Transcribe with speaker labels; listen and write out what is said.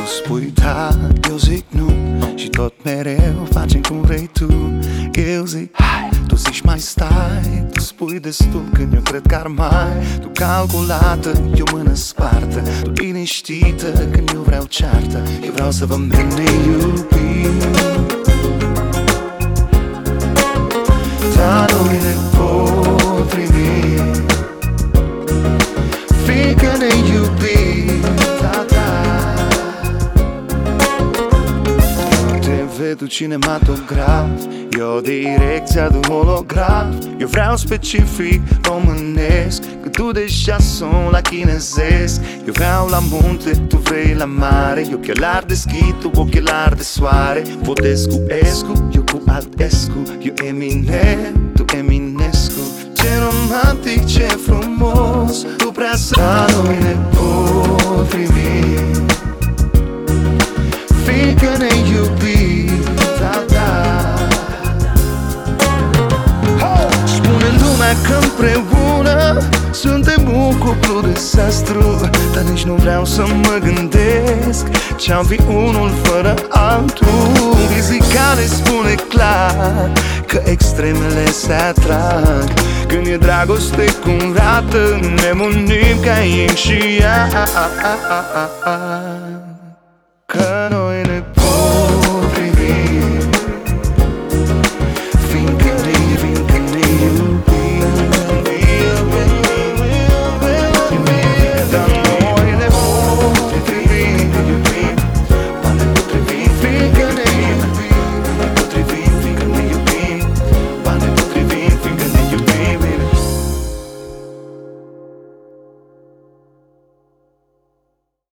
Speaker 1: spui da, eu zic nu, și tot mereu facem cum vrei tu. Eu zic hai, tu zici mai stai, tu spui destul când eu cred că ar mai. Tu calculată, eu mână spartă, tu liniștită când eu vreau ceartă. Eu vreau să vă ne iubim, dar noi ne potrivim, fiindcă ne iubim, da, da. TV-ul cinematograf, eu direcția de holograf. Eu vreau specific românesc, că tu deja sunt la chinezesc. Eu vreau la munte, tu vrei la mare. Eu ochelari deschid, tu ochelari de soare. Vodescu, Escu, eu cu Altescu. Eu Eminem, tu Eminescu. Ce romantic, ce frumos, tu prea să noi ne potrivim, fiindcă ne iubim, da, da. Spune lumea că împreună suntem un cuplu dezastru, dar nici nu vreau să mă gândesc ce-am fi unul fără altul. Fizica ne spune clar că extremele se atrag. Când e dragoste curată, ne unim ca yin și yang.